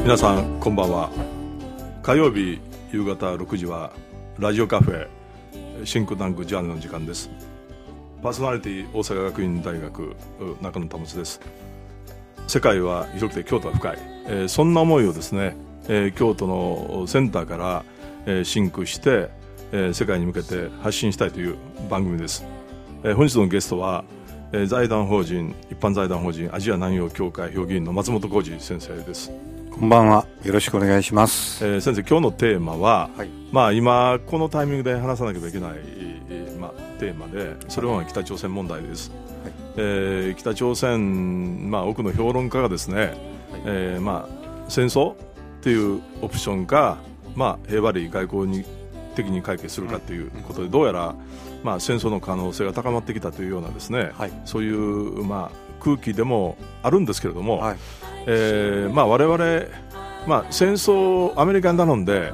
皆さんこんばんは。火曜日夕方6時はラジオカフェシンクタンクジャーナルの時間です。パーソナリティ大阪学院大学中野保です。世界は広くて京都は深い、そんな思いをですね、京都のセンターから、シンクして、世界に向けて発信したいという番組です。本日のゲストは、財団法人一般財団法人アジア南洋協会評議員の松本浩二先生です。 こんばんは、よろしくお願いします。 先生、今日のテーマは、今このタイミングで話さなければいけない、テーマで、それは北朝鮮問題です。北朝鮮、多くの評論家がですね、戦争っていうオプションか、平和裏外交的に解決するかということで、どうやら、戦争の可能性が高まってきたというようなですね、そういう、空気でもあるんですけれども、我々、戦争アメリカに頼んで、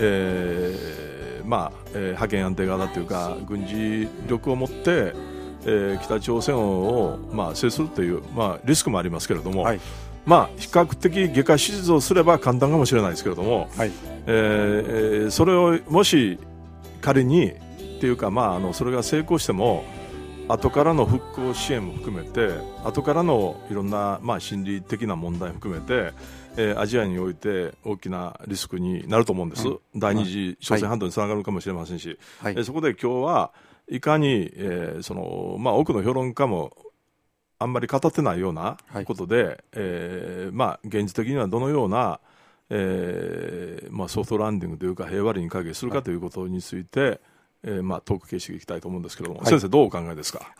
覇権安定型というか軍事力を持って、北朝鮮を、制するという、リスクもありますけれども、比較的外科手術をすれば簡単かもしれないですけれども、それをもし仮にっていうか、それが成功しても後からの復興支援も含めて、後からのいろんな、心理的な問題も含めて、アジアにおいて大きなリスクになると思うんです。第二次朝鮮半島につながるかもしれませんし、そこで今日はいかに、多くの評論家もあんまり語ってないようなことで、現実的にはどのような、ソフトランディングというか平和裏に解決するかということについて、トーク形式でいきたいと思うんですけれども、先生どうお考えですか？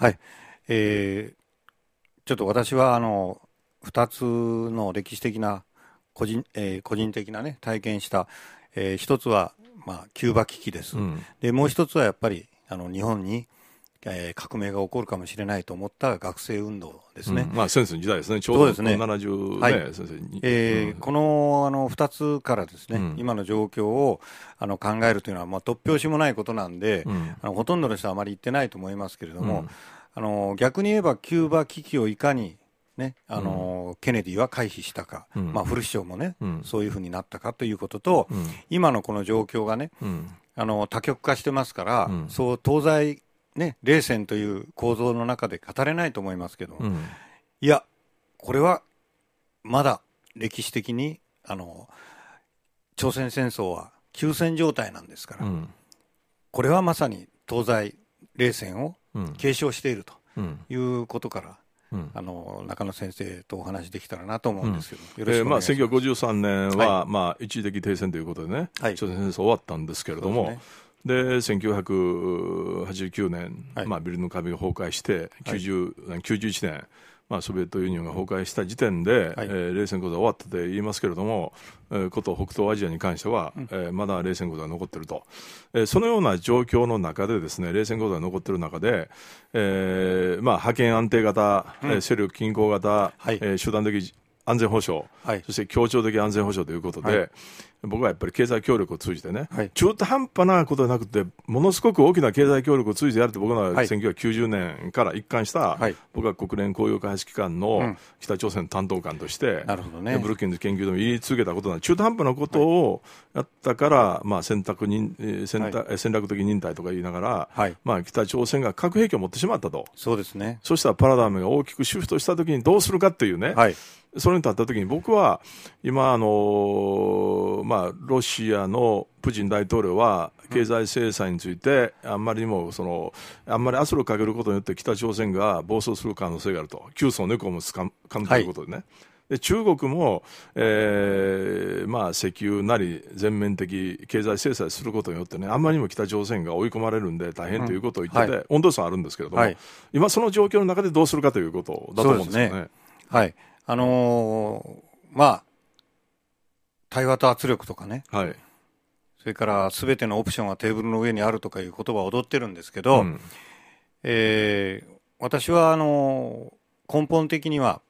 ちょっと私は2つの歴史的な個人的なね体験した、一つは、キューバ危機です。でもう一つはやっぱり日本に、革命が起こるかもしれないと思った学生運動ですね。 先生の時代ですね。ちょうど70ね、先生に、 この2つからですね、今の状況を考えるというのは、突拍子もないことなんで、ほとんどの人はあまり言ってないと思いますけれども、逆に言えばキューバ危機をいかにね、ケネディは回避したか、フルシチョーもね、そういうふうになったかということと、今のこの状況がね、多極化してますから、そう東西ね、冷戦という構造の中で語れないと思いますけど、いやこれはまだ歴史的に朝鮮戦争は休戦状態なんですから、これはまさに東西冷戦を継承しているということから、中野先生とお話できたらなと思うんですけど、よろしくお願いします。 1953年は、一時的停戦ということでね、朝鮮戦争終わったんですけれども、で1989年、ベルリンの壁が崩壊して91年、ソビエトユニオンが崩壊した時点で、冷戦構造は終わったと言いますけれども、こと北東アジアに関しては、まだ冷戦構造が残っていると、そのような状況の中でですね、冷戦構造が残っている中で、覇権安定型、勢力均衡型、集団的安全保障、そして協調的安全保障ということで、僕はやっぱり経済協力を通じてね、中途半端なことではなくて、ものすごく大きな経済協力を通じてやると、僕は1990年から一貫した、僕は国連公用開発機関の北朝鮮担当官として、ブルッキンズ研究でも言い続けたことなんで、中途半端なことをやったから、戦略的忍耐とか言いながら、北朝鮮が核兵器を持ってしまったと。 そうですね。 そしたらパラダイムが大きくシフトしたときにどうするかっていうね、それに立ったときに僕は今ロシアのプーチン大統領は経済制裁についてあんまり圧力をかけることによって北朝鮮が暴走する可能性があると、窮鼠猫をつかむということでね、で中国も、石油なり全面的経済制裁することによってね、あんまりにも北朝鮮が追い込まれるんで大変ということを言ってて、温度差はあるんですけれども、今その状況の中でどうするかということだと思うんですよね。 対話と圧力とかね、それから全てのオプションはテーブルの上にあるとかいう言葉を踊ってるんですけど、私は根本的には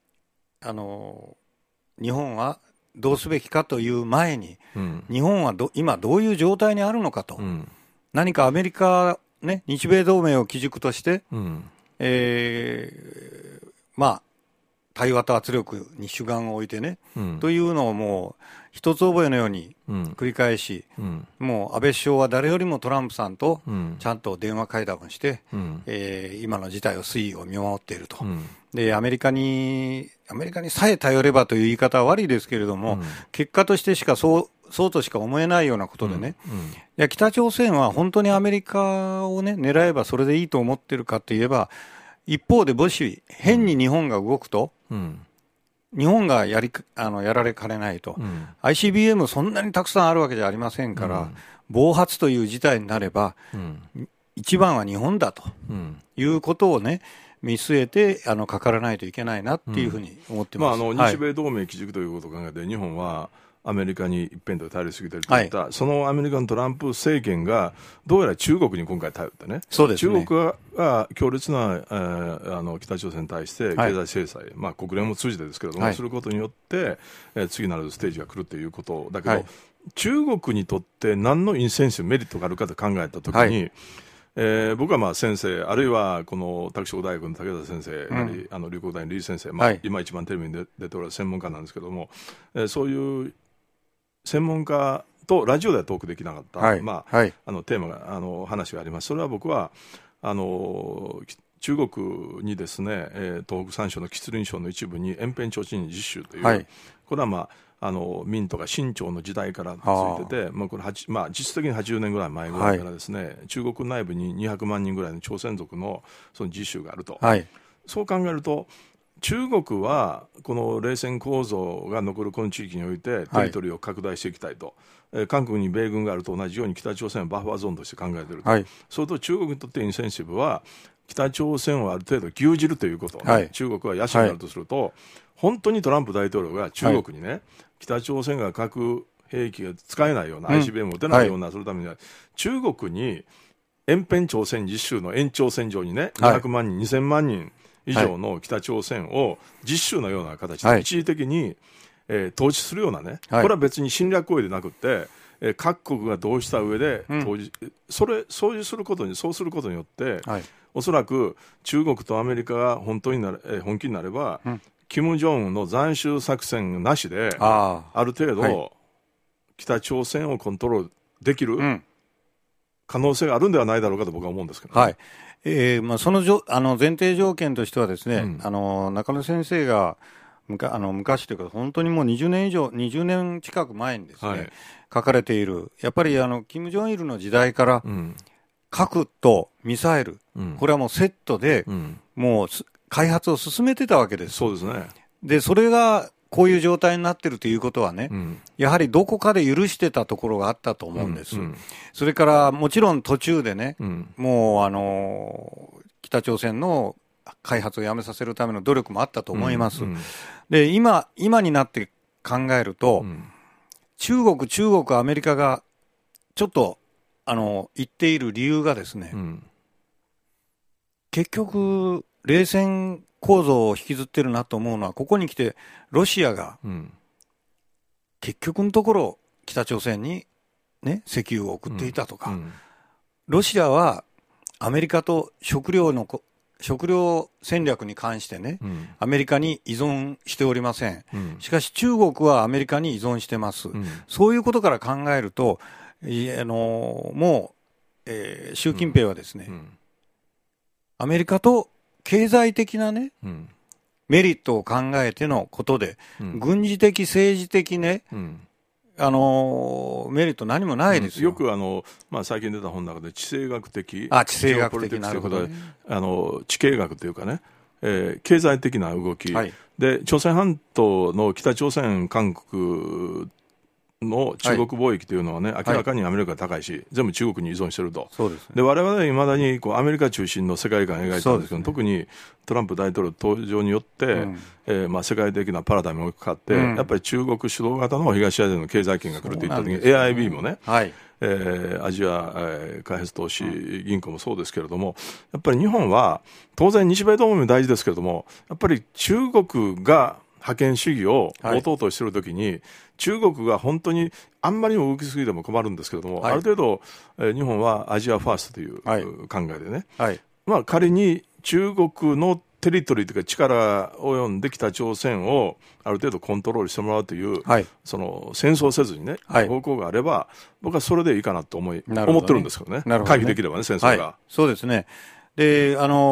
日本はどうすべきかという前に、日本は今どういう状態にあるのかと、何かアメリカ、日米同盟を基軸として、 対話と圧力に主眼を置いてね、というのをもう一つ覚えのように繰り返し、もう安倍首相は誰よりもトランプさんとちゃんと電話会談をして、今の事態を推移を見守っていると。で、アメリカにさえ頼ればという言い方は悪いですけれども、結果としてしかそうとしか思えないようなことでね、いや北朝鮮は本当にアメリカをね、狙えばそれでいいと思ってるかといえば、一方でもし変に日本が動くと、日本がやられかねないと、ICBM そんなにたくさんあるわけじゃありませんから、暴発という事態になれば、一番は日本だということをね、見据えてかからないといけないなっていうふうに思ってます。 日米同盟基軸ということを考えて、日本はアメリカに一辺倒頼りすぎてるといった、そのアメリカのトランプ政権がどうやら中国に今回頼ってね、 そうですね、 中国が強烈な、北朝鮮に対して経済制裁、国連も通じてですけれども、することによって、次なるステージが来るということだけど、中国にとって何のインセンシブメリットがあるかと考えたときに、僕は先生、あるいはこの拓殖大学の武田先生なり、龍谷大の李先生、今一番テレビに出ておられる専門家なんですけども、そういう専門家とラジオではトークできなかった、テーマが話があります。それは僕は中国にですね、東北3省の吉林省の一部に延辺提灯実習という、これは明とか清朝の時代からついてて、これ実質的に80年ぐらい前ぐらいからですね、中国内部に200万人ぐらいの朝鮮族のその実習があると、そう考えると中国はこの冷戦構造が残るこの地域においてテリトリーを拡大していきたいと、韓国に米軍があると同じように北朝鮮はバッファーゾーンとして考えていると、それと中国にとってインセンシブは北朝鮮をある程度牛耳るということ、中国は野心があるとすると、本当にトランプ大統領が中国にね、北朝鮮が核兵器が使えないような、ICBM を撃てないようなするためには、中国に延辺朝鮮実習の延長線上にね、200万人、2000万人以上の北朝鮮を実習のような形で一時的に、統治するようなね、これは別に侵略行為でなくて、各国が同意した上でそうすることによって、おそらく中国とアメリカが本気になれば、金正恩の斬首作戦なしで、ある程度、北朝鮮をコントロールできる可能性があるんではないだろうかと僕は思うんですけど、 その前提条件としてはですね、中野先生が昔というか本当にもう20年近く前にですね、書かれている、やっぱり金正日の時代から、核とミサイル、これはもうセットで、もう開発を進めてたわけです。 そうですね。 で、それがこういう状態になっているということはね、やはりどこかで許してたところがあったと思うんです。それからもちろん途中でね、もう北朝鮮の開発をやめさせるための努力もあったと思います。で、今になって考えると、中国、アメリカがちょっと言っている理由がですね、結局冷戦構造を引きずってるなと思うのは、ここに来てロシアが、結局のところ北朝鮮にね、石油を送っていたとか、ロシアはアメリカと食料戦略に関してね、アメリカに依存しておりません。しかし中国はアメリカに依存してます。そういうことから考えると、もう、習近平はですね、アメリカと経済的なね、メリットを考えてのことで、軍事的、政治的ね、メリット何もないですよ。 よく最近出た本の中で地政学的、 地政学的なるほど、 地経学というかね、経済的な動き、で朝鮮半島の北朝鮮、韓国の中国貿易というのはね、明らかにアメリカが高いし、全部中国に依存していると。 そうですね。 で我々はいまだにアメリカ中心の世界観を描いたんですけど、特にトランプ大統領登場によって、世界的なパラダイムがかかって、やっぱり中国主導型の東アジアの経済圏が来るといった時に AIB もね、アジア開発投資銀行もそうですけれども、やっぱり日本は当然日米同盟も大事ですけれども、やっぱり中国が覇権主義を持とうとしているときに、中国が本当にあんまりにも動きすぎても困るんですけれども、ある程度、日本はアジアファーストという考えでね、仮に中国のテリトリーというか力を及んで北朝鮮をある程度コントロールしてもらうという、その戦争せずにね、方向があれば僕はそれでいいかなと思ってるんですけどね。回避できればね、戦争が。 そうですね。で、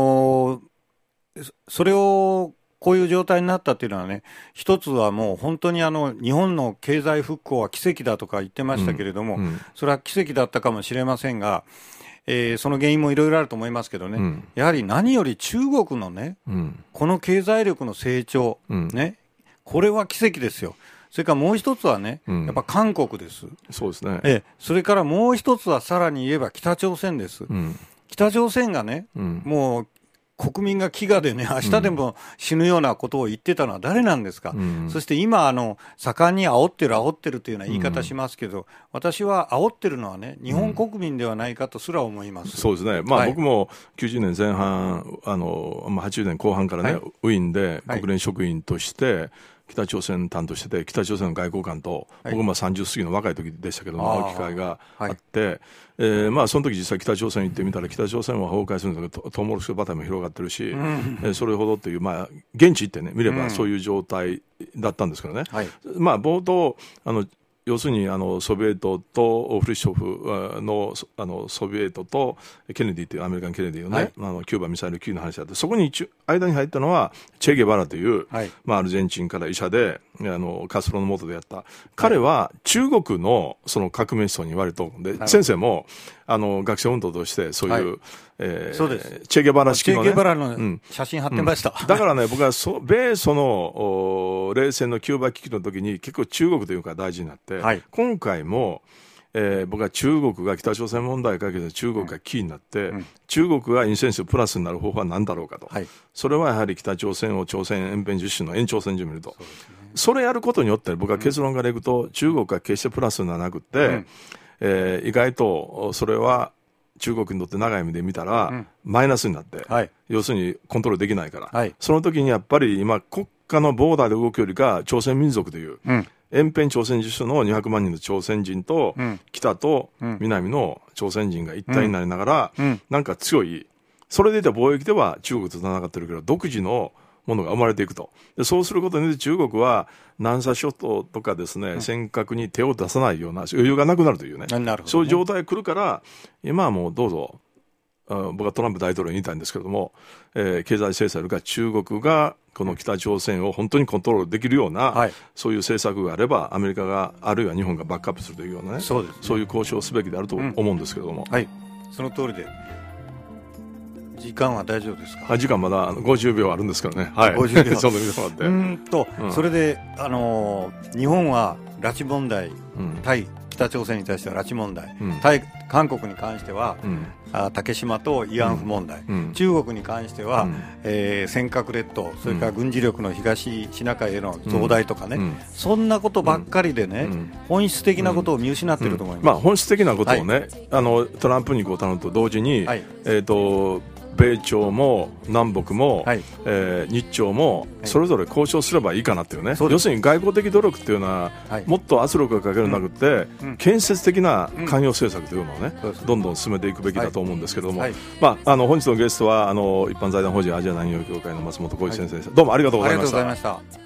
それをこういう状態になったっていうのはね、一つはもう本当に日本の経済復興は奇跡だとか言ってましたけれども、それは奇跡だったかもしれませんが、その原因もいろいろあると思いますけどね、やはり何より中国のね、この経済力の成長、ね、これは奇跡ですよ。それからもう一つはね、やっぱ韓国です。 そうですね。 それからもう一つはさらに言えば北朝鮮です。北朝鮮がね、もう国民が飢餓でね、明日でも死ぬようなことを言ってたのは誰なんですか。そして今盛んに煽ってるというような言い方しますけど、私は煽ってるのはね、日本国民ではないかとすら思います。 そうですね。僕も90年前半、80年後半からね、ウィーンで国連職員として北朝鮮担当してて、北朝鮮の外交官と、僕も30過ぎの若い時でしたけども、会う機会があって、その時実際北朝鮮行ってみたら、北朝鮮は崩壊するんだけど、トウモロコシ畑も広がってるし、それほどっていう、現地行ってね、見ればそういう状態だったんですけどね。冒頭、要するにソビエトとフルシチョフのソビエトとケネディというアメリカン・ケネディのね、キューバミサイル級の話だって、そこに間に入ったのはチェゲバラという、アルゼンチンから医者でカストロの下でやった彼は中国のその革命思想に言われとで、先生も学生運動としてそういう、 そうです。 チェゲバラ式のね、 チェゲバラの写真貼ってました。 だからね、僕は米ソの冷戦のキューバ危機の時に結構中国というか大事になって、今回も僕は中国が北朝鮮問題解決で中国がキーになって、中国がインセンシブプラスになる方法は何だろうかと、それはやはり北朝鮮を朝鮮延辺実施の延長線上見ると、それやることによって僕は結論からいくと、中国が決してプラスにならなくて、意外とそれは中国にとって長い目で見たらマイナスになって、要するにコントロールできないから、その時にやっぱり今国家のボーダーで動くよりか朝鮮民族という、延辺朝鮮自主の200万人の朝鮮人と、北と南の朝鮮人が一体になりながら、なんか強い、それでいて貿易では中国と繋がってるけど独自のものが生まれていくと。でそうすることによって中国は南沙諸島とかですね、尖閣に手を出さないような余裕がなくなるというね、そういう状態が来るから、今はもうどうぞ、僕はトランプ大統領に言いたいんですけれども、経済制裁が中国がこの北朝鮮を本当にコントロールできるような、そういう政策があればアメリカがあるいは日本がバックアップするというようなね、そういう交渉をすべきであると思うんですけれども、 その通りで。時間は大丈夫ですか。 時間まだ50秒あるんですからね。 50秒ちょうど見てもらって。 それで日本は拉致問題、対北朝鮮に対しては拉致問題、対韓国に関しては、竹島と慰安婦問題、中国に関しては、尖閣列島、それから軍事力の東シナ海への増大とかね、そんなことばっかりでね、本質的なことを見失っていると思います。 本質的なことをね、トランプに頼むと同時に、米朝も南北も、日朝もそれぞれ交渉すればいいかなっていうね、要するに外交的努力っていうのは、もっと圧力がかけるんなくて、建設的な関与政策というのをね、どんどん進めていくべきだと思うんですけれども、本日のゲストは一般財団法人アジア難民協会の松本浩一先生です。どうもありがとうございました。